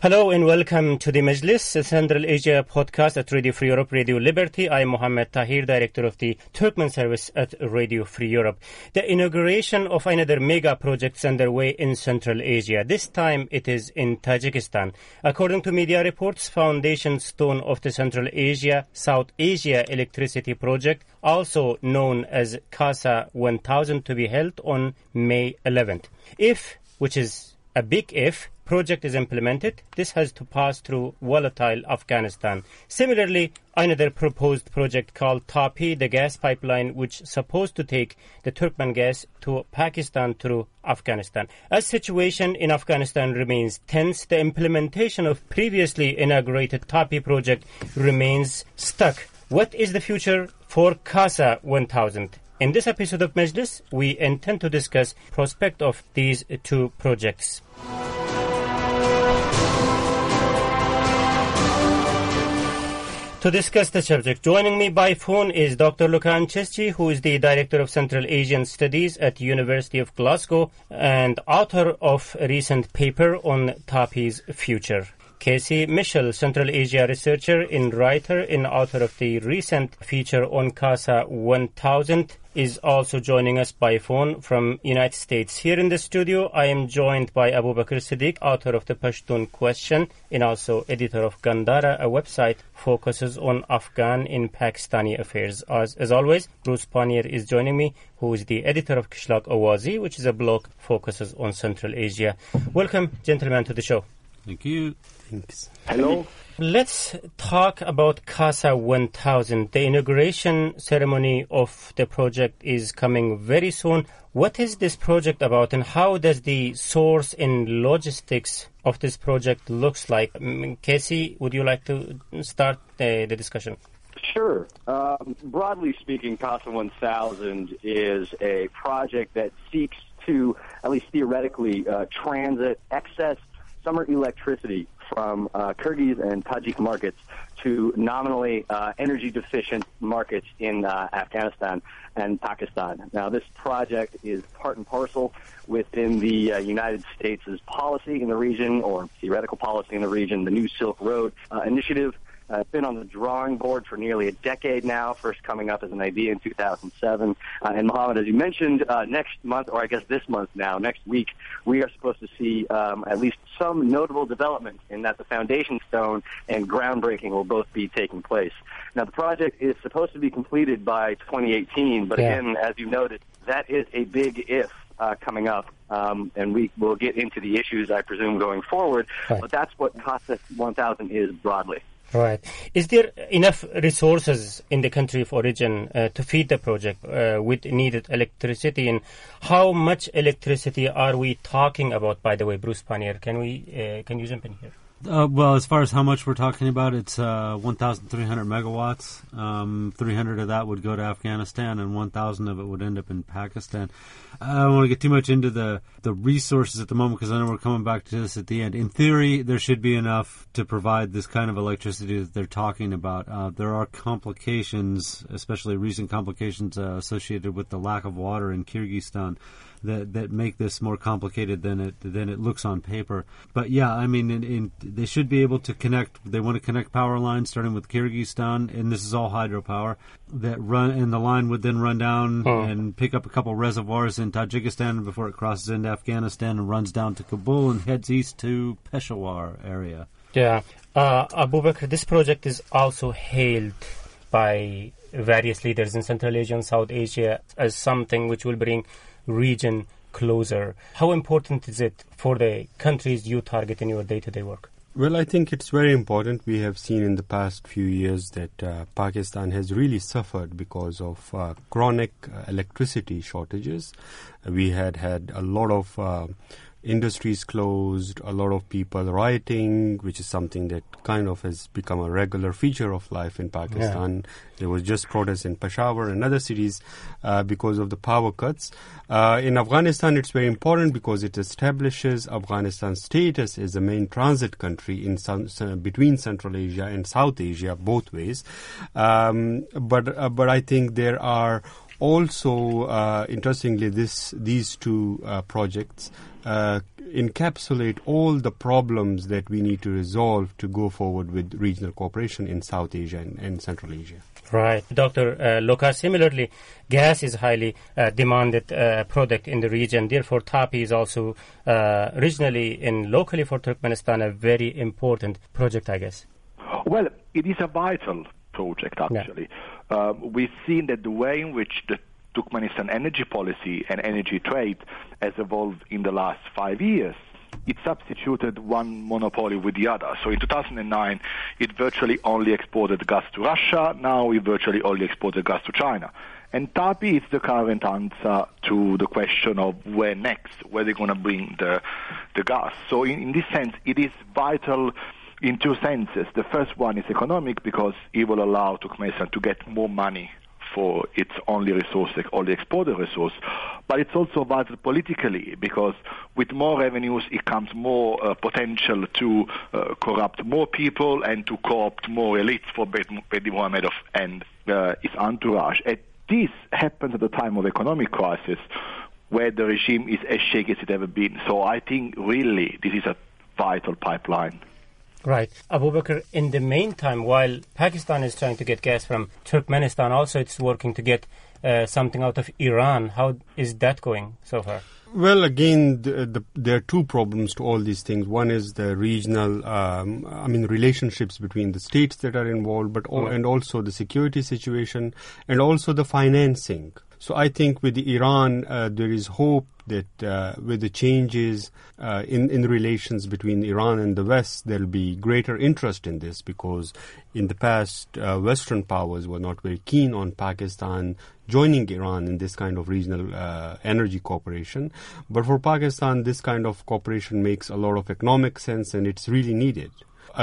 Hello and welcome to the Majlis, a Central Asia podcast at Radio Free Europe, Radio Liberty. I am Mohammed Tahir, Director of the Turkmen Service at Radio Free Europe. The inauguration of another mega project is underway in Central Asia. This time it is in Tajikistan. According to media reports, foundation stone of the Central Asia, South Asia Electricity Project, also known as CASA 1000, to be held on May 11th. If, which is a big if, project is implemented, this has to pass through volatile Afghanistan. Similarly, another proposed project called TAPI, the gas pipeline, which is supposed to take the Turkmen gas to Pakistan through Afghanistan. As situation in Afghanistan remains tense, the implementation of previously inaugurated TAPI project remains stuck. What is the future for CASA 1000? In this episode of Majlis, we intend to discuss prospect of these two projects. To discuss the subject, joining me by phone is Dr. Lukan Chesci, who is the Director of Central Asian Studies at the University of Glasgow and author of a recent paper on TAPI's future. Casey Mitchell, Central Asia researcher and writer and author of the recent feature on CASA 1000, is also joining us by phone from United States. Here in the studio, I am joined by Abu Bakr Siddiq, author of The Pashtun Question and also editor of Gandhara, a website focuses on Afghan and Pakistani affairs. As always, Bruce Panier is joining me, who is the editor of Kishlak Awazi, which is a blog focuses on Central Asia. Welcome, gentlemen, to the show. Thank you. Thanks. Hello. Let's talk about CASA 1000. The inauguration ceremony of the project is coming very soon. What is this project about and how does the source and logistics of this project looks like? Casey, would you like to start the discussion? Sure. Broadly speaking, CASA 1000 is a project that seeks to, at least theoretically, transit excess summer electricity from Kyrgyz and Tajik markets to nominally energy-deficient markets in Afghanistan and Pakistan. Now, this project is part and parcel within the United States' policy in the region, or theoretical policy in the region, the New Silk Road initiative. It's been on the drawing board for nearly a decade now, first coming up as an idea in 2007. And Mohammed, as you mentioned, next month, or I guess this month now, next week, we are supposed to see at least some notable development in that the foundation stone and groundbreaking will both be taking place. Now, the project is supposed to be completed by 2018, but again, as you noted, that is a big if. Coming up, and we will get into the issues, I presume, going forward, but that's what CASA 1000 is broadly. Right. Is there enough resources in the country of origin to feed the project with needed electricity? And how much electricity are we talking about, by the way, Bruce Panier? Can you jump in here? Well, as far as how much we're talking about, it's 1,300 megawatts. 300 of that would go to Afghanistan, and 1,000 of it would end up in Pakistan. I don't want to get too much into the resources at the moment because I know we're coming back to this at the end. In theory, there should be enough to provide this kind of electricity that they're talking about. There are complications, especially recent complications associated with the lack of water in Kyrgyzstan, that make this more complicated than it looks on paper. But yeah, I mean, they should be able to connect. They want to connect power lines starting with Kyrgyzstan, and this is all hydropower that run, and the line would then run down and pick up a couple reservoirs in Tajikistan before it crosses into Afghanistan and runs down to Kabul and heads east to Peshawar area. Yeah, Abu Bakr, this project is also hailed by various leaders in Central Asia and South Asia as something which will bring region closer. How important is it for the countries you target in your day-to-day work? Well, I think it's very important. We have seen in the past few years that Pakistan has really suffered because of chronic electricity shortages. We had a lot of industries closed, a lot of people rioting, which is something that kind of has become a regular feature of life in Pakistan. Yeah. There was just protests in Peshawar and other cities because of the power cuts. In Afghanistan, it's very important because it establishes Afghanistan's status as the main transit country in between Central Asia and South Asia, both ways. But I think there are also, interestingly, these two projects encapsulate all the problems that we need to resolve to go forward with regional cooperation in South Asia and Central Asia. Right. Dr. Lokar, similarly, gas is highly demanded product in the region. Therefore, TAPI is also regionally and locally for Turkmenistan a very important project, I guess. Well, it is a vital project, actually. Yeah. We've seen that the way in which the Turkmenistan energy policy and energy trade has evolved in the last 5 years, it substituted one monopoly with the other. So in 2009, it virtually only exported gas to Russia. Now it virtually only exported gas to China. And TAPI is the current answer to the question of where next, where they're going to bring the gas. So in this sense, it is vital in two senses. The first one is economic, because it will allow Turkmenistan to get more money for its only exported resource, but it's also vital politically, because with more revenues it comes more potential to corrupt more people and to co-opt more elites for Bedimuhamedov and his entourage. And this happens at the time of economic crisis, where the regime is as shaky as it ever been. So I think really this is a vital pipeline. Right. Abu Bakr, in the meantime, while Pakistan is trying to get gas from Turkmenistan, also it's working to get something out of Iran. How is that going so far? Well, again, there are two problems to all these things. One is the regional, relationships between the states that are involved, and also the security situation, and also the financing. So I think with Iran, there is hope that with the changes in relations between Iran and the West, there will be greater interest in this, because in the past, Western powers were not very keen on Pakistan joining Iran in this kind of regional energy cooperation. But for Pakistan, this kind of cooperation makes a lot of economic sense, and it's really needed.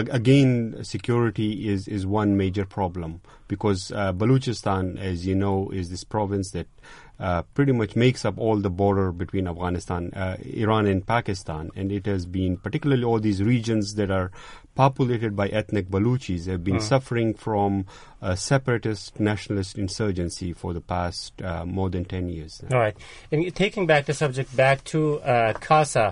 Again, security is one major problem, because Balochistan, as you know, is this province that pretty much makes up all the border between Afghanistan, Iran and Pakistan. And it has been, particularly all these regions that are populated by ethnic Balochis, have been suffering from separatist nationalist insurgency for the past more than 10 years. All right. And taking back the subject back to CASA,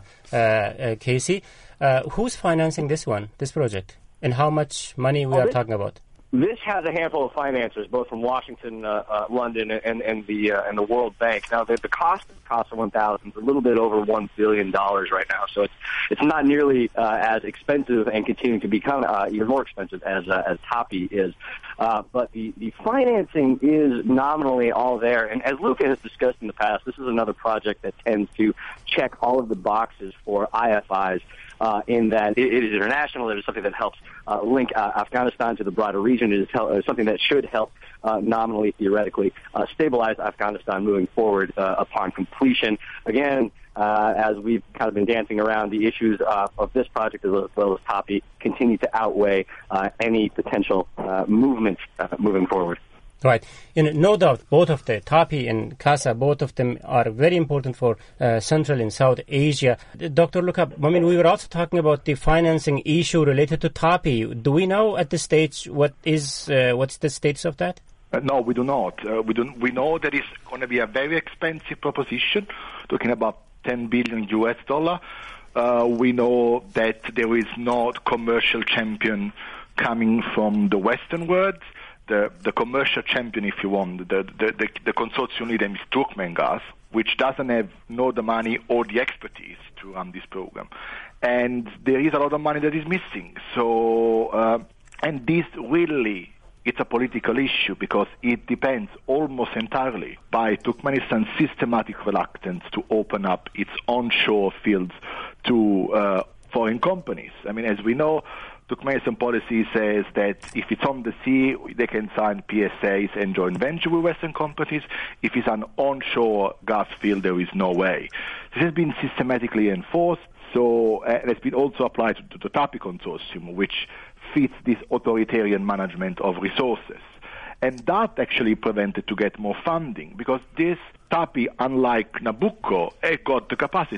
Casey, who's financing this project, and how much money we are talking about? This has a handful of financiers, both from Washington, London, and the World Bank. Now, the cost of CASA 1000 is a little bit over $1 billion right now, so it's not nearly as expensive, and continuing to become even more expensive as TAPI is. But the financing is nominally all there, and as Luca has discussed in the past, this is another project that tends to check all of the boxes for IFIs. In that it is international. It is something that helps link Afghanistan to the broader region. It is something that should help nominally, theoretically, stabilize Afghanistan moving forward upon completion. Again, as we've kind of been dancing around, the issues of this project as well as TAPI continue to outweigh any potential movement moving forward. Right. No doubt, both of the TAPI and CASA, both of them are very important for Central and South Asia. Dr. Luka, we were also talking about the financing issue related to TAPI. Do we know at this stage what's the status of that? No, we do not. We know that it's going to be a very expensive proposition, talking about $10 billion. We know that there is no commercial champion coming from the Western world. The commercial champion, if you want, the consortium leader is Turkmengas, which doesn't have nor the money or the expertise to run this program. And there is a lot of money that is missing. So, and this really, it's a political issue, because it depends almost entirely by Turkmenistan's systematic reluctance to open up its onshore fields to foreign companies. As we know, Turkmenistan policy says that if it's on the sea, they can sign PSAs and joint venture with Western companies. If it's an onshore gas field, there is no way. This has been systematically enforced, so it has been also applied to the TAPI consortium, which fits this authoritarian management of resources. And that actually prevented to get more funding, because this TAPI, unlike Nabucco, it got the capacity.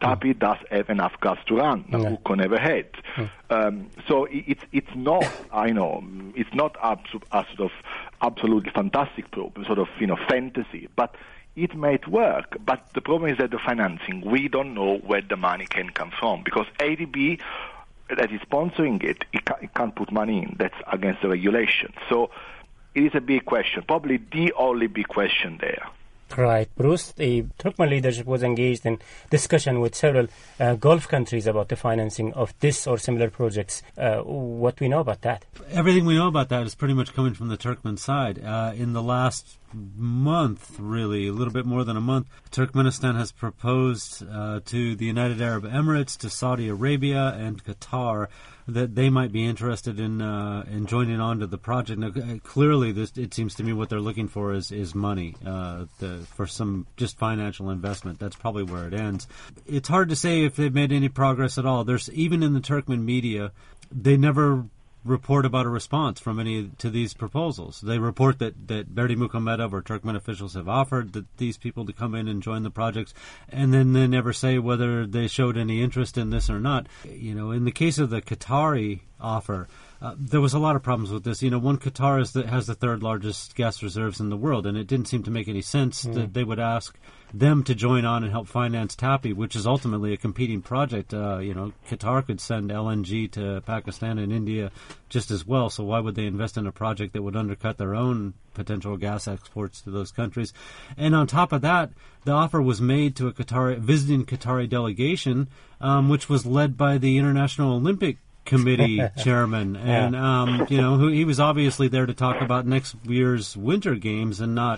TAPI does have enough gas to run. Nabucco never had. So it's not, I know, it's not a sort of absolutely fantastic sort of fantasy, but it might work. But the problem is that the financing, we don't know where the money can come from, because ADB that is sponsoring it can't put money in. That's against the regulation. So it is a big question, probably the only big question there. Right. Bruce, the Turkmen leadership was engaged in discussion with several Gulf countries about the financing of this or similar projects. What do we know about that? Everything we know about that is pretty much coming from the Turkmen side. In the last month, really, a little bit more than a month, Turkmenistan has proposed to the United Arab Emirates, to Saudi Arabia, and Qatar that they might be interested in joining on to the project. Now, clearly, it seems to me what they're looking for is money for some just financial investment. That's probably where it ends. It's hard to say if they've made any progress at all. There's even in the Turkmen media, they never report about a response from any to these proposals. They report that Berdi Muhamedov or Turkmen officials have offered that these people to come in and join the projects, and then they never say whether they showed any interest in this or not. In the case of the Qatari offer, there was a lot of problems with this. One, Qatar has the third largest gas reserves in the world, and it didn't seem to make any sense that they would ask them to join on and help finance TAPI, which is ultimately a competing project. Qatar could send LNG to Pakistan and India just as well, so why would they invest in a project that would undercut their own potential gas exports to those countries? And on top of that, the offer was made to a visiting Qatari delegation, which was led by the International Olympic Committee chairman, and he was obviously there to talk about next year's Winter Games and not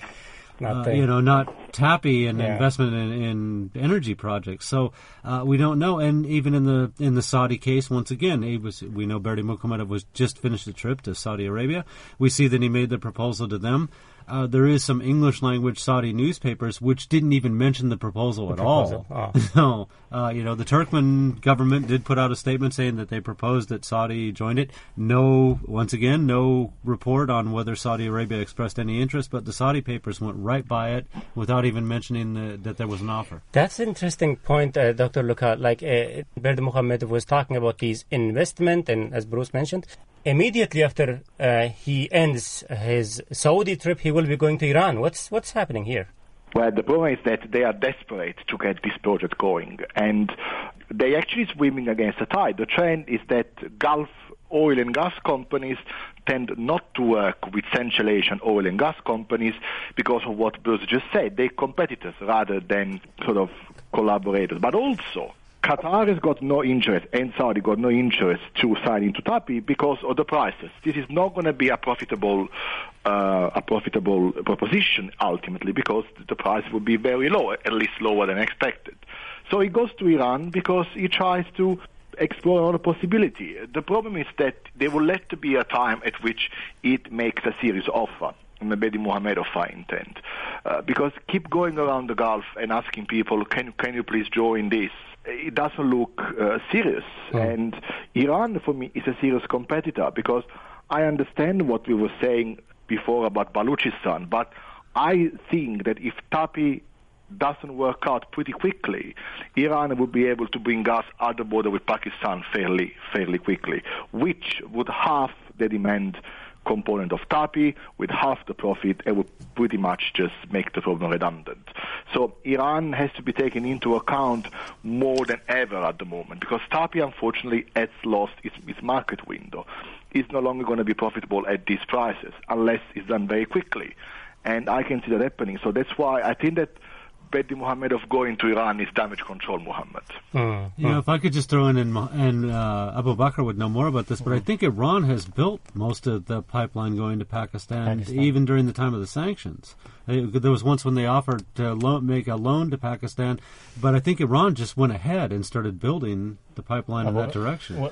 TAPI and investment in energy projects. So we don't know. And even in the Saudi case, once again, we know Berdi Muhamedov was just finished a trip to Saudi Arabia. We see that he made the proposal to them. There is some English language Saudi newspapers which didn't even mention the proposal at all. So, the Turkmen government did put out a statement saying that they proposed that Saudi join it. No report on whether Saudi Arabia expressed any interest, but the Saudi papers went right by it without even mentioning that there was an offer. That's an interesting point, Dr. Luca. Berdi Muhamedov was talking about these investment, and as Bruce mentioned, immediately after he ends his Saudi trip, he will be going to Iran. What's happening here? Well, the problem is that they are desperate to get this project going, and they actually swimming against the tide. The trend is that Gulf oil and gas companies tend not to work with Central Asian oil and gas companies because of what Bruce just said. They're competitors rather than sort of collaborators. But also, Qatar has got no interest, and Saudi got no interest to sign into TAPI because of the prices. This is not going to be a profitable proposition ultimately, because the price will be very low, at least lower than expected. So he goes to Iran because he tries to explore another possibility. The problem is that there will have to be a time at which it makes a serious offer. Berdi Muhamedov, I intend, because keep going around the Gulf and asking people, can you please join this? It doesn't look serious. And Iran, for me, is a serious competitor, because I understand what we were saying before about Balochistan, but I think that if TAPI doesn't work out pretty quickly, Iran will be able to bring gas at the border with Pakistan fairly quickly, which would halve the demand component of TAPI with half the profit, and would pretty much just make the problem redundant. So Iran has to be taken into account more than ever at the moment, because TAPI, unfortunately, has lost its market window. It's no longer going to be profitable at these prices unless it's done very quickly. And I can see that happening. So that's why I think that Berdi Muhamedov going to Iran is damage control, Muhammad. If I could just throw in, and Abu Bakr would know more about this, but I think Iran has built most of the pipeline going to Pakistan, even during the time of the sanctions. There was once when they offered to make a loan to Pakistan, but I think Iran just went ahead and started building the pipeline in that direction.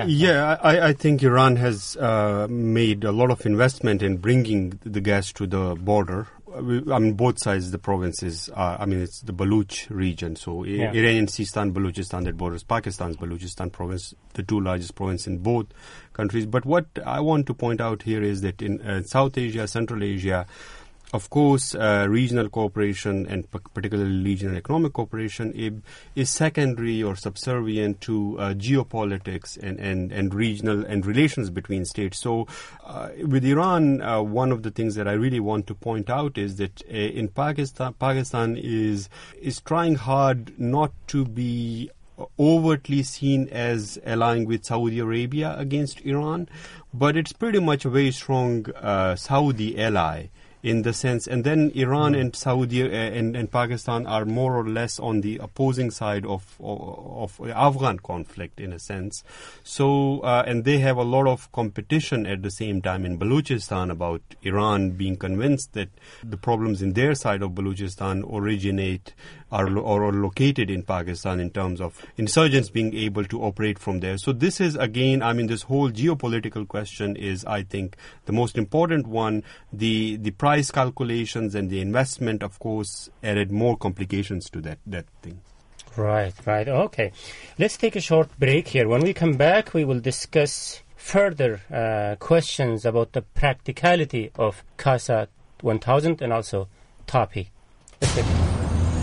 I think Iran has made a lot of investment in bringing the gas to the border. Both sides of the provinces it's the Baluch region. So Iranian Sistan, Balochistan, that borders Pakistan's Balochistan province, the two largest provinces in both countries. But what I want to point out here is that in South Asia, Central Asia, Of course, regional cooperation and particularly regional economic cooperation is secondary or subservient to geopolitics and regional and relations between states. So with Iran, one of the things that I really want to point out is that in Pakistan is trying hard not to be overtly seen as allying with Saudi Arabia against Iran, but it's pretty much a very strong Saudi ally in the sense, and then Iran and Saudi and Pakistan are more or less on the opposing side of the Afghan conflict in a sense. So, and they have a lot of competition at the same time in Balochistan about Iran being convinced that the problems in their side of Balochistan originate or located in Pakistan in terms of insurgents being able to operate from there. So this is, again, I mean, this whole geopolitical question is, I think, the most important one. The price calculations and the investment, of course, added more complications to that thing. Right. Okay. Let's take a short break here. When we come back, we will discuss further questions about the practicality of CASA 1000 and also TAPI. Let's take it.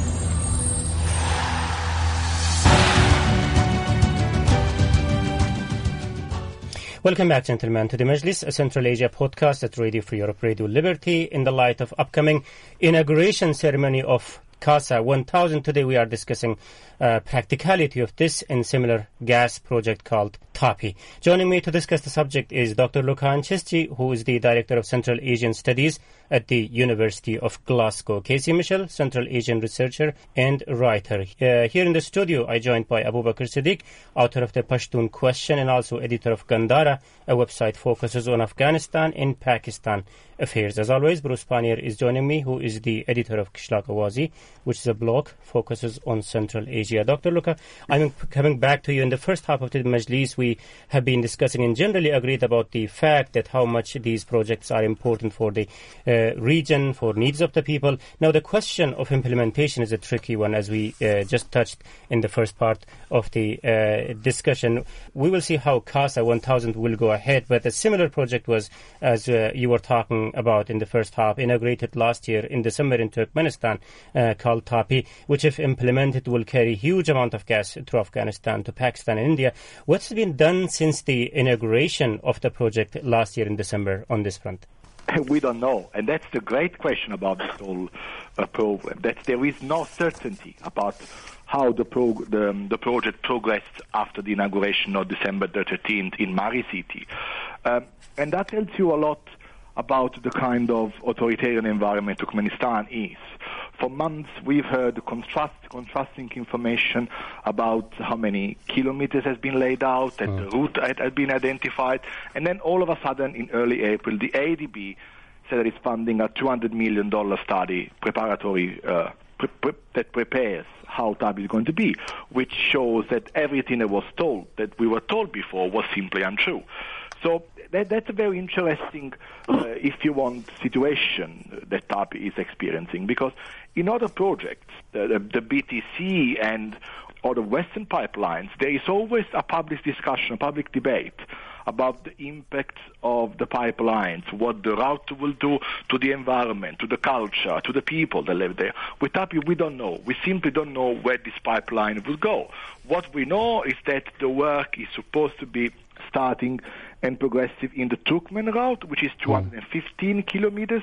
Welcome back, gentlemen, to the Majlis, a Central Asia podcast at Radio Free Europe, Radio Liberty. In the light of upcoming inauguration ceremony of CASA 1000, today we are discussing practicality of this and similar gas project called TAPI. Joining me to discuss the subject is Dr. Lukhan Cheschi, who is the Director of Central Asian Studies at the University of Glasgow. Casey Mitchell, Central Asian researcher and writer. Here in the studio, I joined by Abu Bakr Siddiq, author of the Pashtun Question and also editor of Gandhara, a website focuses on Afghanistan and Pakistan affairs. As always, Bruce Panier is joining me, who is the editor of Kishlak Awazi, which is a blog focuses on Central Asia. Dr. Luka, I'm coming back to you. In the first half of the Majlis, we have been discussing and generally agreed about the fact that how much these projects are important for the region, for needs of the people. Now, the question of implementation is a tricky one, as we just touched in the first part of the discussion. We will see how CASA 1000 will go ahead, but a similar project was, as you were talking about in the first half, inaugurated last year in December in Turkmenistan, called TAPI, which if implemented will carry huge amount of gas through Afghanistan to Pakistan and India. What's been done since the inauguration of the project last year in December on this front? We don't know, and that's the great question about this whole program, that there is no certainty about how the project progressed after the inauguration on December 13th in Mari City. And that tells you a lot about the kind of authoritarian environment Turkmenistan is. For months, we've heard contrasting information about how many kilometers has been laid out, that the route had been identified, and then all of a sudden, in early April, the ADB said that it's funding a $200 million study preparatory that prepares how TAPI is going to be, which shows that everything that we were told before was simply untrue. So that's a very interesting, if you want, situation that TAPI is experiencing, because in other projects, the BTC and other Western pipelines, there is always a public discussion, a public debate about the impact of the pipelines, what the route will do to the environment, to the culture, to the people that live there. With TAPI, we don't know. We simply don't know where this pipeline will go. What we know is that the work is supposed to be starting and progressive in the Turkmen route, which is 215 kilometers,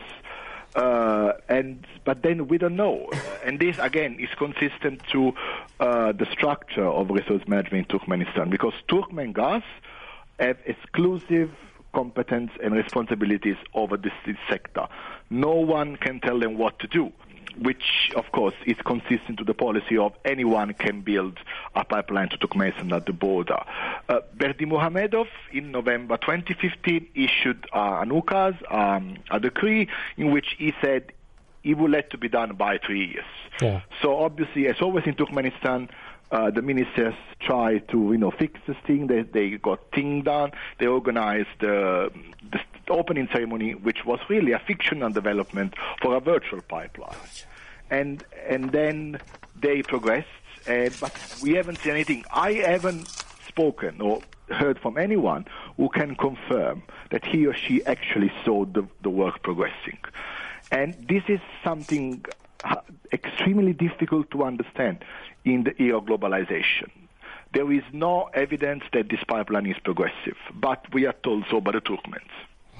but then we don't know. And this, again, is consistent to the structure of resource management in Turkmenistan, because Turkmengas have exclusive competence and responsibilities over this sector. No one can tell them what to do, which, of course, is consistent to the policy of anyone can build a pipeline to Turkmenistan at the border. Berdimuhamedov, in November 2015, issued an ukaz, a decree, in which he said he would let to be done by 3 years. Yeah. So, obviously, as always in Turkmenistan, the ministers try to, fix this thing. They got thing done. They organized the opening ceremony, which was really a fictional development for a virtual pipeline. And then they progressed, but we haven't seen anything. I haven't spoken or heard from anyone who can confirm that he or she actually saw the work progressing. And this is something extremely difficult to understand in the era of globalization. There is no evidence that this pipeline is progressive, but we are told so by the Turkmens.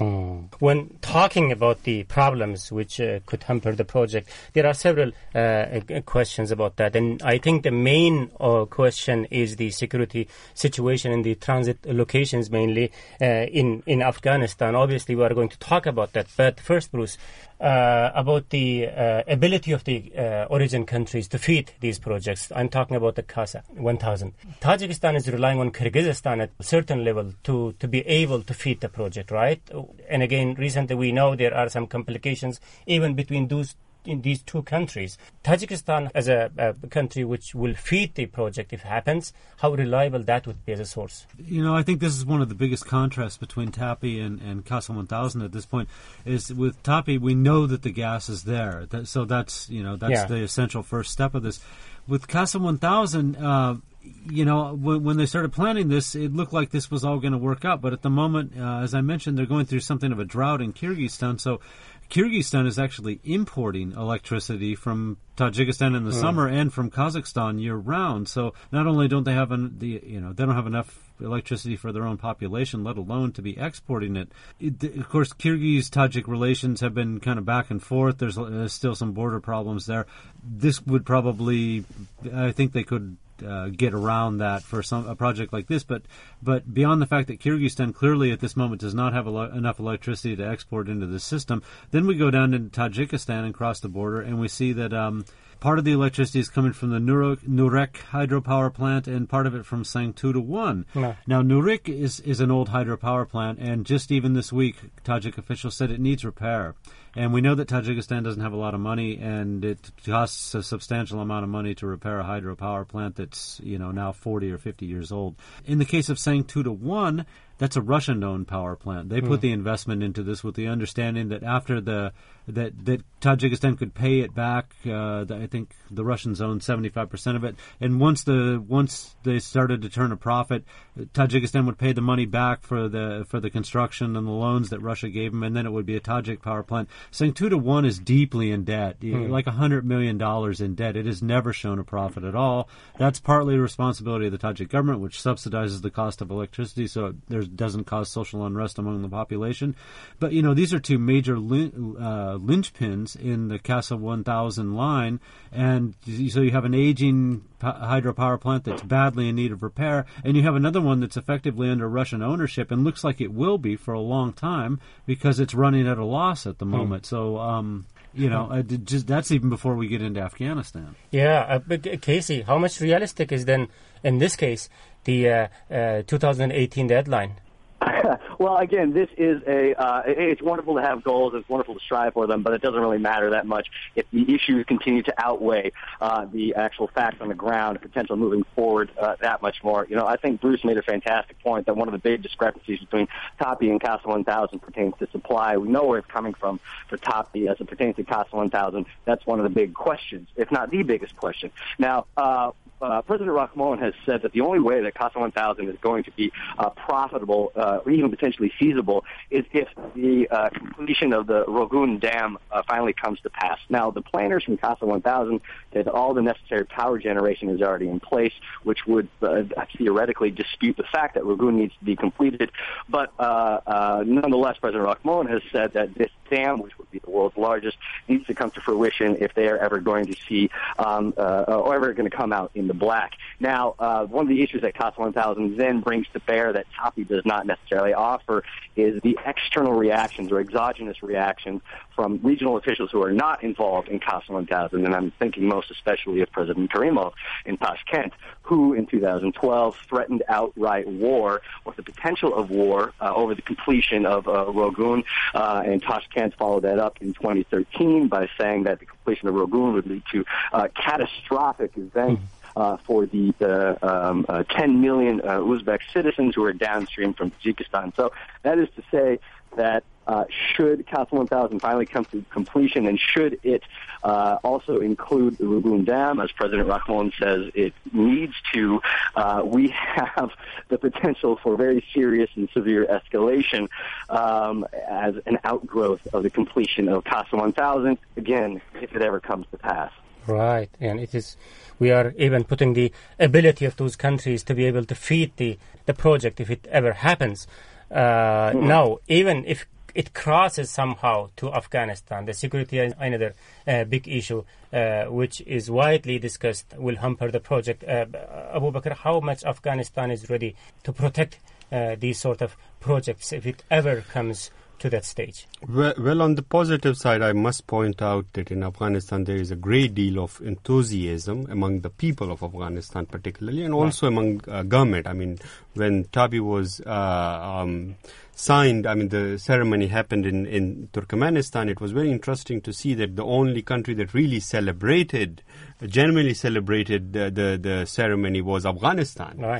When talking about the problems which could hamper the project, there are several questions about that. And I think the main question is the security situation in the transit locations, mainly in Afghanistan. Obviously, we are going to talk about that. But first, Bruce, about the ability of the origin countries to feed these projects. I'm talking about the CASA 1000. Tajikistan is relying on Kyrgyzstan at a certain level to be able to feed the project, right? And again, recently we know there are some complications even between these two countries. Tajikistan as a country which will feed the project if it happens, how reliable that would be as a source? I think this is one of the biggest contrasts between TAPI and CASA 1000 at this point. Is with TAPI, we know that the gas is there. So that's the essential first step of this. With CASA 1000, when they started planning this, it looked like this was all going to work out. But at the moment, as I mentioned, they're going through something of a drought in Kyrgyzstan. So Kyrgyzstan is actually importing electricity from Tajikistan in the summer and from Kazakhstan year round. So not only don't they have they don't have enough electricity for their own population, let alone to be exporting it. Of course, Kyrgyz-Tajik relations have been kind of back and forth. There's still some border problems there. This would probably, I think they could get around that for a project like this, but beyond the fact that Kyrgyzstan clearly at this moment does not have enough electricity to export into the system, then we go down into Tajikistan and cross the border, and we see that part of the electricity is coming from the Nurek hydropower plant and part of it from Sangtuta 1. No. Now, Nurek is an old hydropower plant, and just even this week, Tajik officials said it needs repair. And we know that Tajikistan doesn't have a lot of money, and it costs a substantial amount of money to repair a hydropower plant that's, now 40 or 50 years old. In the case of Sangtuta 1, that's a Russian-owned power plant. They put the investment into this with the understanding that after that Tajikistan could pay it back. I think the Russians owned 75% of it, and once they started to turn a profit, Tajikistan would pay the money back for the construction and the loans that Russia gave them, and then it would be a Tajik power plant. Sangtuta 1 is deeply in debt, like $100 million in debt. It has never shown a profit at all. That's partly the responsibility of the Tajik government, which subsidizes the cost of electricity, so there doesn't cause social unrest among the population. But these are two major linchpins in the CASA 1000 line, and so you have an aging hydropower plant that's badly in need of repair, and you have another one that's effectively under Russian ownership and looks like it will be for a long time because it's running at a loss at the moment. So that's even before we get into Afghanistan. Yeah, but Casey, how much realistic is then, in this case, the 2018 deadline? Well, again, this is it's wonderful to have goals. It's wonderful to strive for them, but it doesn't really matter that much if the issues continue to outweigh the actual facts on the ground, potential moving forward that much more. I think Bruce made a fantastic point that one of the big discrepancies between TAPI and CASA 1000 pertains to supply. We know where it's coming from for TAPI as it pertains to CASA 1000. That's one of the big questions, if not the biggest question. Now, President Rahmon has said that the only way that CASA 1000 is going to be profitable or even potentially feasible is if the completion of the Rogun Dam finally comes to pass. Now, the planners from CASA 1000 said all the necessary power generation is already in place, which would theoretically dispute the fact that Rogun needs to be completed. But nonetheless, President Rahmon has said that this dam, which would be the world's largest, needs to come to fruition if they are ever going to see or ever going to come out in the black. Now, one of the issues that CASA 1000 then brings to bear that TAPI does not necessarily offer is the external reactions or exogenous reactions from regional officials who are not involved in CASA 1000, and I'm thinking most especially of President Karimov in Tashkent, who in 2012 threatened outright war or the potential of war over the completion of Rogun, and Tashkent followed that up in 2013 by saying that the completion of Rogun would lead to catastrophic events for the 10 million Uzbek citizens who are downstream from Tajikistan. So that is to say that should CASA 1000 finally come to completion, and should it also include the Lagoon Dam, as President Rahmon says it needs to, we have the potential for very serious and severe escalation as an outgrowth of the completion of CASA 1000, again, if it ever comes to pass. Right, and we are even putting the ability of those countries to be able to feed the project if it ever happens. Now, even if it crosses somehow to Afghanistan, the security is another big issue, which is widely discussed, will hamper the project. Abu Bakr, how much Afghanistan is ready to protect these sort of projects if it ever comes to that stage? Well, on the positive side, I must point out that in Afghanistan there is a great deal of enthusiasm among the people of Afghanistan particularly, and also among government. I mean, when TAPI was signed, I mean, the ceremony happened in Turkmenistan. It was very interesting to see that the only country that really genuinely celebrated the ceremony was Afghanistan. Right.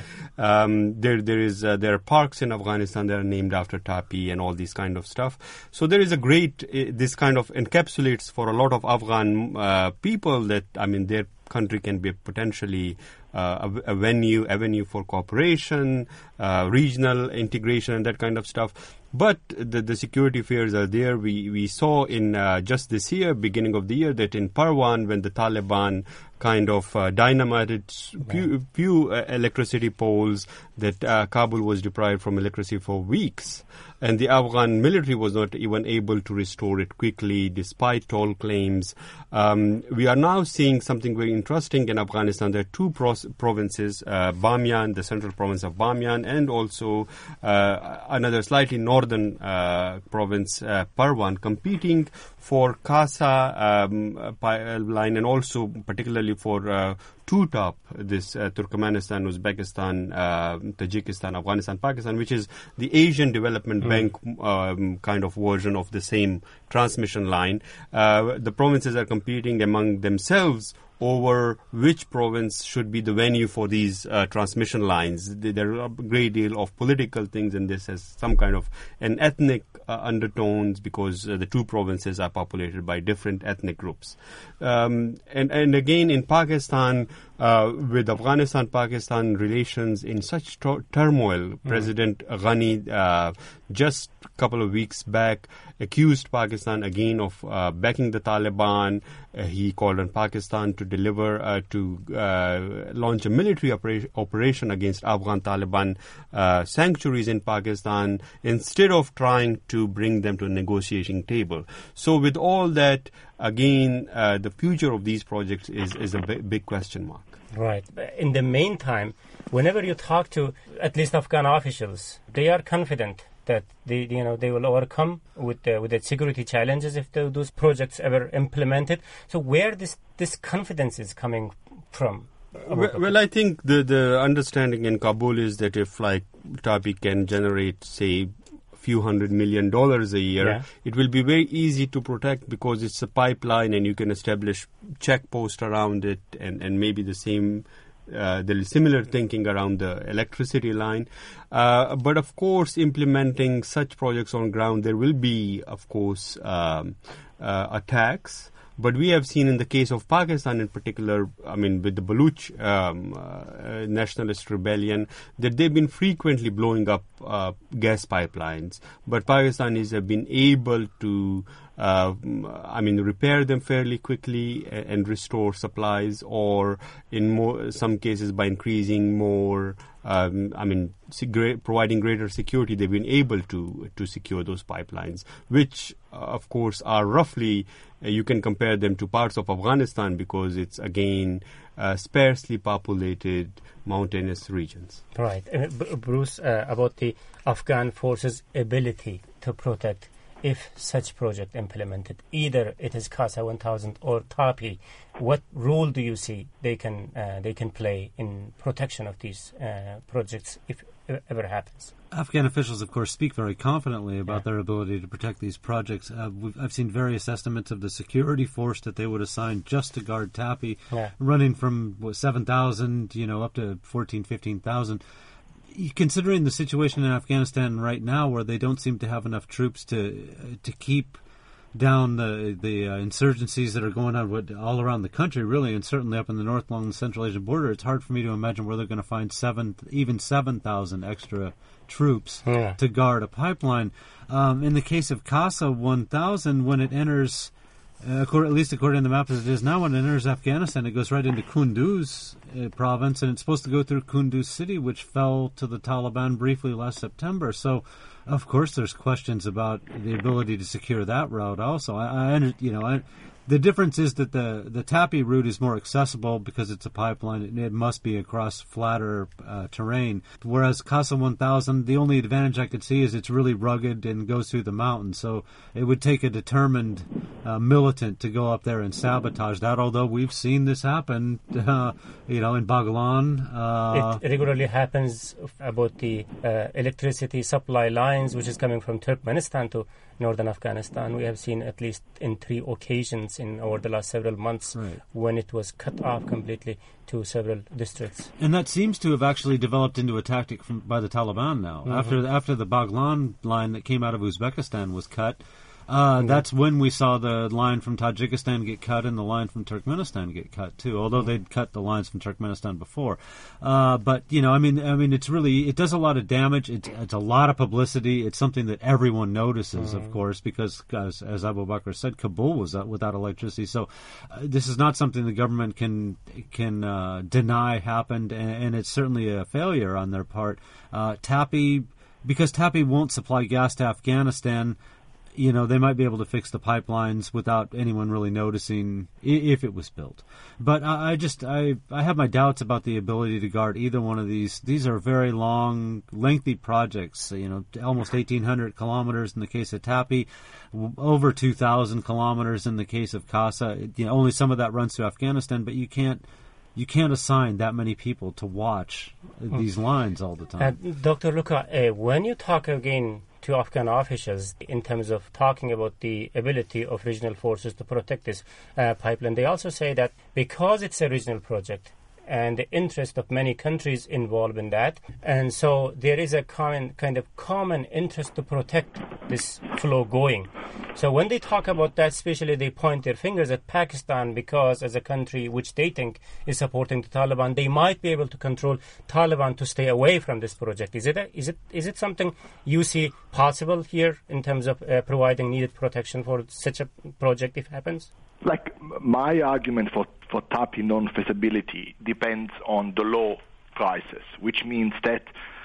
There are parks in Afghanistan that are named after TAPI and all these kind of stuff. So there is a great, this kind of encapsulates for a lot of Afghan people that, I mean, their country can be potentially a avenue for cooperation, regional integration, and that kind of stuff. But the security fears are there. We saw in just this year, beginning of the year, that in Parwan, when the Taliban kind of dynamited few electricity poles, that Kabul was deprived from electricity for weeks. And the Afghan military was not even able to restore it quickly, despite all claims. We are now seeing something very interesting in Afghanistan. There are two provinces, Bamiyan, the central province of Bamiyan, and also another slightly northern province, Parwan, competing for Kasa pipeline, and also particularly for two-top, this Turkmenistan, Uzbekistan, Tajikistan, Afghanistan, Pakistan, which is the Asian Development Bank kind of version of the same transmission line. The provinces are competing among themselves over which province should be the venue for these transmission lines. There are a great deal of political things in this, as some kind of an ethnic undertones, because the two provinces are populated by different ethnic groups. And again, in Pakistan, with Afghanistan-Pakistan relations in such turmoil, President Ghani just a couple of weeks back accused Pakistan again of backing the Taliban. He called on Pakistan to launch a military operation against Afghan Taliban sanctuaries in Pakistan, instead of trying to bring them to a negotiating table. So with all that, again, the future of these projects is a big question mark. Right. In the meantime, whenever you talk to at least Afghan officials, they are confident that they will overcome with the security challenges if those projects ever implemented. So where this confidence is coming from? Well, I think the understanding in Kabul is that if TAPI can generate, say, few $100 million a year, it will be very easy to protect, because it's a pipeline and you can establish checkposts around it, and maybe the same there is similar thinking around the electricity line. But of course, implementing such projects on ground, there will be, of course, attacks. But we have seen in the case of Pakistan in particular, I mean, with the Baluch nationalist rebellion, that they've been frequently blowing up gas pipelines. But Pakistanis have been able to, repair them fairly quickly and restore supplies, or in some cases by increasing more, providing greater security, they've been able to secure those pipelines, which, of course, are roughly, you can compare them to parts of Afghanistan, because it's, again, sparsely populated mountainous regions. Right. Bruce, about the Afghan forces' ability to protect, if such project implemented, either it is CASA 1000 or TAPI, what role do you see they can play in protection of these projects if it ever happens? Afghan officials, of course, speak very confidently about their ability to protect these projects. I've seen various estimates of the security force that they would assign just to guard TAPI, running from 7,000, up to 14,000, 15,000. considering the situation in Afghanistan right now, where they don't seem to have enough troops to keep down the insurgencies that are going on all around the country, really, and certainly up in the north along the Central Asian border, it's hard for me to imagine where they're going to find 7,000 extra troops to guard a pipeline. In the case of CASA 1000, when it enters, at least according to the map as it is now, when it enters Afghanistan, it goes right into Kunduz province, and it's supposed to go through Kunduz city, which fell to the Taliban briefly last September. So, of course, there's questions about the ability to secure that route also. The difference is that the TAPI route is more accessible because it's a pipeline. It must be across flatter terrain. Whereas CASA 1000, the only advantage I could see is it's really rugged and goes through the mountains. So it would take a determined militant to go up there and sabotage that, although we've seen this happen, in Baghlan. It regularly happens about the electricity supply lines, which is coming from Turkmenistan to northern Afghanistan. We have seen at least in 3 occasions over the last several months when it was cut off completely to several districts. And that seems to have actually developed into a tactic by the Taliban now. After the Baghlan line that came out of Uzbekistan was cut, that's when we saw the line from Tajikistan get cut and the line from Turkmenistan get cut too. Although they'd cut the lines from Turkmenistan before, but it's really, it does a lot of damage. It's a lot of publicity. It's something that everyone notices, of course, because as Abu Bakr said, Kabul was without electricity. So this is not something the government can deny happened, and it's certainly a failure on their part. TAPI, because TAPI won't supply gas to Afghanistan, they might be able to fix the pipelines without anyone really noticing if it was built. But I have my doubts about the ability to guard either one of these. These are very long, lengthy projects, almost 1,800 kilometers in the case of TAPI, over 2,000 kilometers in the case of CASA. Only some of that runs through Afghanistan, but you can't assign that many people to watch these lines all the time. Dr. Luca, when you talk again to Afghan officials in terms of talking about the ability of regional forces to protect this pipeline, they also say that because it's a regional project and the interest of many countries involved in that, and so there is a common interest to protect this flow going. So when they talk about that, especially they point their fingers at Pakistan, because as a country which they think is supporting the Taliban, they might be able to control Taliban to stay away from this project. Is it something you see possible here in terms of providing needed protection for such a project if it happens? Like, my argument for TAPI non-feasibility depends on the low prices, which means that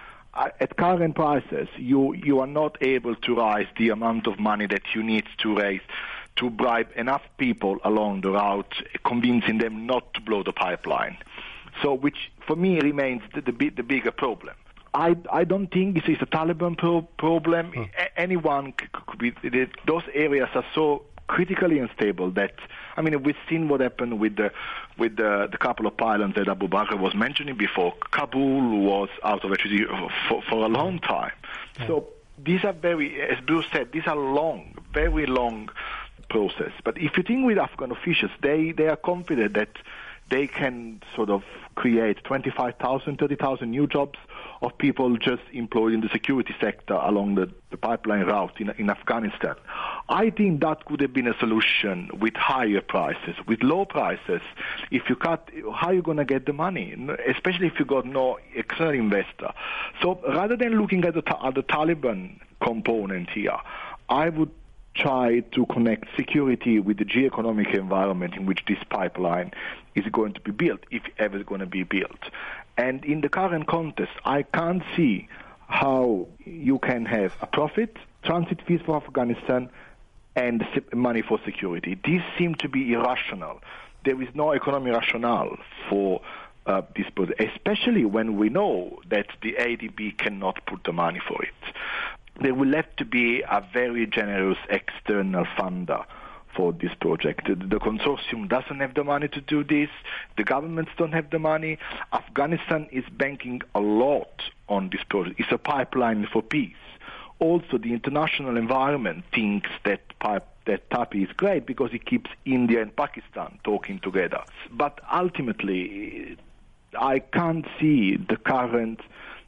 at current prices, you are not able to raise the amount of money that you need to raise to bribe enough people along the route, convincing them not to blow the pipeline. So, which for me remains the bigger problem. I don't think this is a Taliban problem. Anyone could be. Those areas are so critically unstable that, we've seen what happened with the couple of pylons that Abu Bakr was mentioning before. Kabul was out of electricity for a long time. So these are as Bruce said, these are long, very long process. But if you think with Afghan officials, they are confident that they can sort of create 25,000, 30,000 new jobs of people just employed in the security sector along the pipeline route in Afghanistan. I think that could have been a solution with higher prices. With low prices, if you cut, how are you going to get the money? Especially if you got no external investor. So rather than looking at the Taliban component here, I would try to connect security with the geoeconomic environment in which this pipeline is going to be built, if ever it's going to be built. And in the current context, I can't see how you can have a profit, transit fees for Afghanistan, and money for security. These seem to be irrational. There is no economic rationale for this project, especially when we know that the ADB cannot put the money for it. There will have to be a very generous external funder for this project. The consortium doesn't have the money to do this. The governments don't have the money. Afghanistan is banking a lot on this project. It's a pipeline for peace. Also, the international environment thinks that TAPI is great because it keeps India and Pakistan talking together. But ultimately, I can't see the current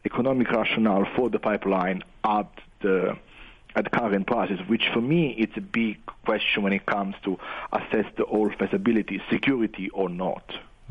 economic rationale for the pipeline at current prices, which for me it's a big question when it comes to assess the whole feasibility, security or not.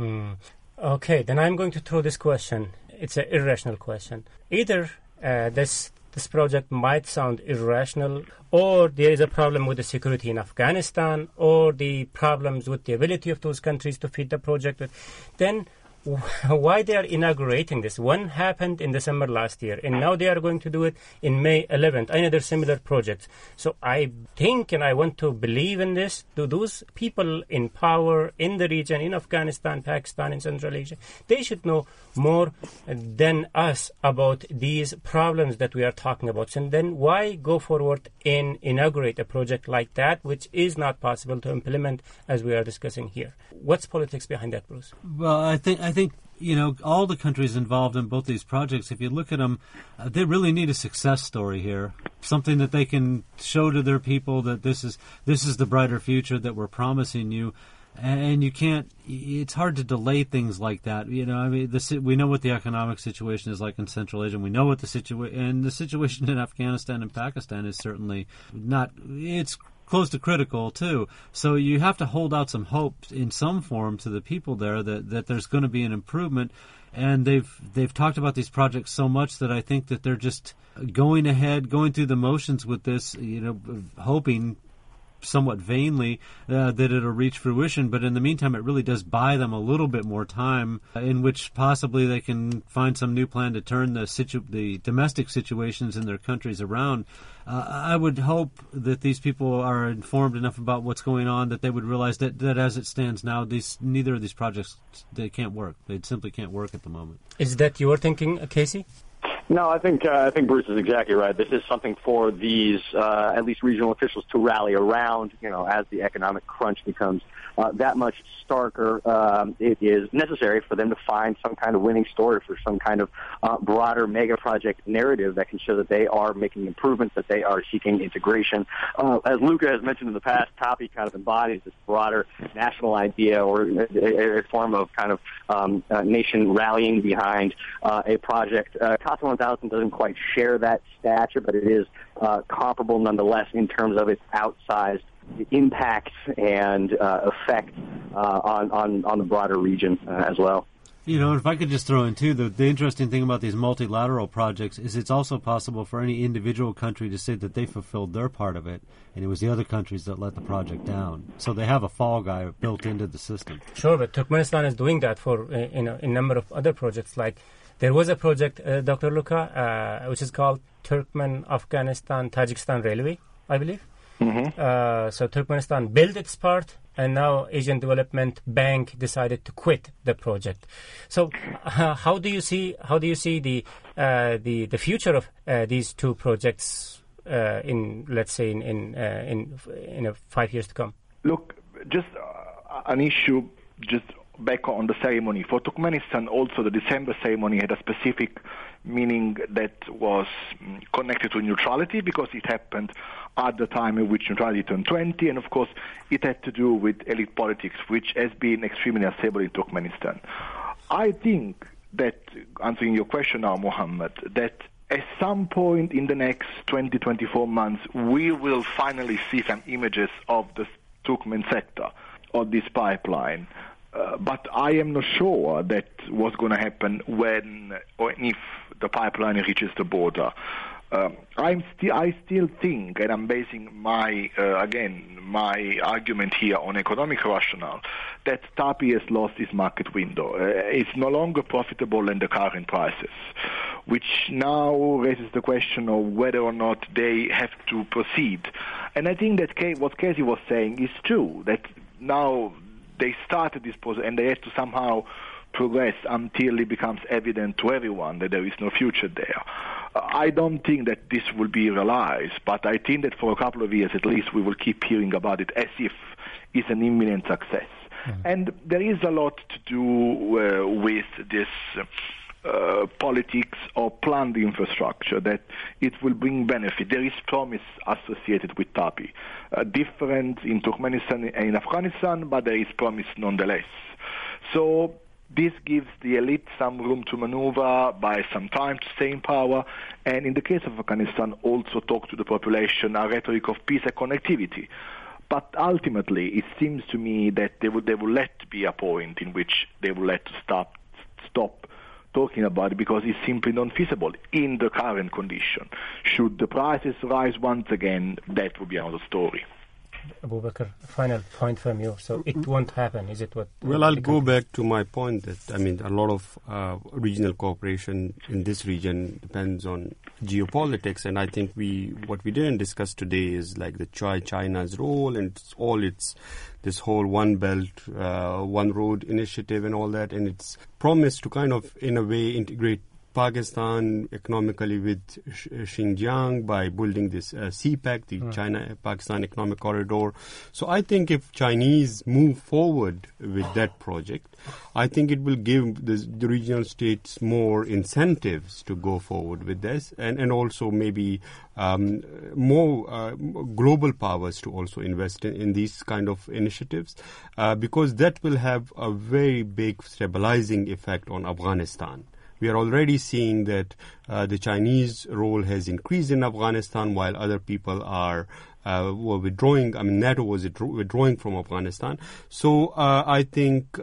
Okay, then I'm going to throw this question. It's an irrational question. Either this project might sound irrational, or there is a problem with the security in Afghanistan, or the problems with the ability of those countries to feed the project. Then why they are inaugurating this? One happened in December last year, and now they are going to do it in May 11th, another similar project. So I think, and I want to believe in this, to those people in power in the region, in Afghanistan, Pakistan, in Central Asia, they should know more than us about these problems that we are talking about. And then why go forward and inaugurate a project like that, which is not possible to implement as we are discussing here? What's politics behind that, Bruce? Well, I think all the countries involved in both these projects, if you look at them, they really need a success story here, something that they can show to their people that this is the brighter future that we're promising you. And you can't. It's hard to delay things like that. We know what the economic situation is like in Central Asia. And we know what the situation in Afghanistan and Pakistan is certainly not. It's close to critical too. So you have to hold out some hope in some form to the people there that there's going to be an improvement. And they've talked about these projects so much that I think that they're just going ahead, going through the motions with this, hoping somewhat vainly that it'll reach fruition. But in the meantime, it really does buy them a little bit more time in which possibly they can find some new plan to turn the domestic situations in their countries around. I would hope that these people are informed enough about what's going on that they would realize that as it stands now, neither of these projects, they can't work. They simply can't work at the moment. Is that your thinking, Casey? No, I think Bruce is exactly right. This is something for these, at least regional officials, to rally around. As the economic crunch becomes that much starker, it is necessary for them to find some kind of winning story for some kind of broader mega project narrative that can show that they are making improvements, that they are seeking integration. As Luca has mentioned in the past, TAPI kind of embodies this broader national idea or a form of kind of nation rallying behind a project. CASA 1000 doesn't quite share that stature, but it is comparable nonetheless in terms of its outsized impact and effect on the broader region as well. If I could just throw in, too, the interesting thing about these multilateral projects is it's also possible for any individual country to say that they fulfilled their part of it, and it was the other countries that let the project down. So they have a fall guy built into the system. Sure, but Turkmenistan is doing that for a number of other projects. Like there was a project, Dr. Luca, which is called Turkmen-Afghanistan-Tajikistan Railway, I believe. Mm-hmm. So Turkmenistan built its part, and now Asian Development Bank decided to quit the project. So, how do you see the future of these two projects in 5 years to come? Look, just an issue, just back on the ceremony. For Turkmenistan, also the December ceremony had a specific meaning that was connected to neutrality because it happened at the time in which neutrality turned 20, and of course it had to do with elite politics, which has been extremely unstable in Turkmenistan. I think that, answering your question now, Mohammed, that at some point in the next 20-24 months, we will finally see some images of the Turkmen sector of this pipeline. But I am not sure that what's going to happen when or if the pipeline reaches the border. I still think, and I'm basing my argument here on economic rationale, that TAPI has lost its market window. It's no longer profitable in the current prices, which now raises the question of whether or not they have to proceed. And I think that what Casey was saying is true, that now they started this process and they have to somehow progress until it becomes evident to everyone that there is no future there. I don't think that this will be realized, but I think that for a couple of years at least we will keep hearing about it as if it's an imminent success. Mm-hmm. And there is a lot to do with this politics or planned infrastructure, that it will bring benefit. There is promise associated with TAPI, different in Turkmenistan and in Afghanistan, but there is promise nonetheless. So This gives the elite some room to maneuver, buy some time to stay in power, and in the case of Afghanistan, also talk to the population a rhetoric of peace and connectivity. But ultimately, it seems to me that there will let be a point in which they will let to stop talking about it, because it's simply not feasible in the current condition. Should the prices rise once again, that would be another story. Abu Bakr, final point from you. So it won't happen, is it? Well, I'll go back to my point that, a lot of regional cooperation in this region depends on geopolitics, and I think what we didn't discuss today is like the China's role and this whole One Belt, One Road initiative and all that, and its promise to kind of, in a way, integrate Pakistan economically with Xinjiang by building this CPEC, the China-Pakistan Economic Corridor. So I think if Chinese move forward with that project, I think it will give the regional states more incentives to go forward with this, and also maybe more global powers to also invest in these kind of initiatives, because that will have a very big stabilizing effect on Afghanistan. We are already seeing that the Chinese role has increased in Afghanistan while other people were withdrawing. NATO was withdrawing from Afghanistan. So I think,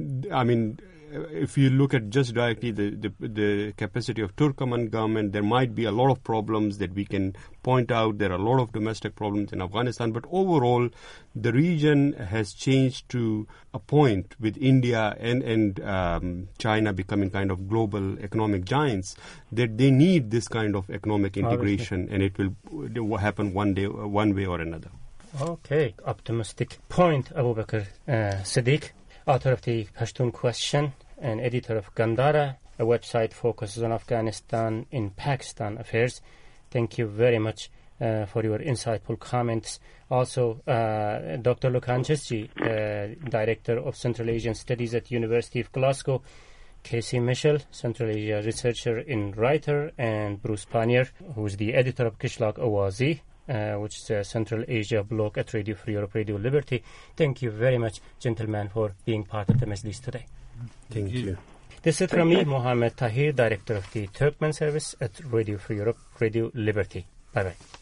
if you look at just directly the capacity of Turkmen government, there might be a lot of problems that we can point out. There are a lot of domestic problems in Afghanistan, but overall, the region has changed to a point with India and China becoming kind of global economic giants that they need this kind of economic integration, and it will happen one way or another. Okay, optimistic point, Abu Bakr Siddiq, author of the Pashtun Question and editor of Gandhara, a website focuses on Afghanistan in Pakistan affairs. Thank you very much for your insightful comments. Also, Dr. Lukan Chesji, Director of Central Asian Studies at University of Glasgow, Casey Mitchell, Central Asia researcher in Writer, and Bruce Panier, who is the editor of Kishlak Awazi, which is a Central Asia blog at Radio Free Europe, Radio Liberty. Thank you very much, gentlemen, for being part of the Majlis today. Thank you. This is from me, Mohammed Tahir, Director of the Turkmen Service at Radio Free Europe, Radio Liberty. Bye-bye.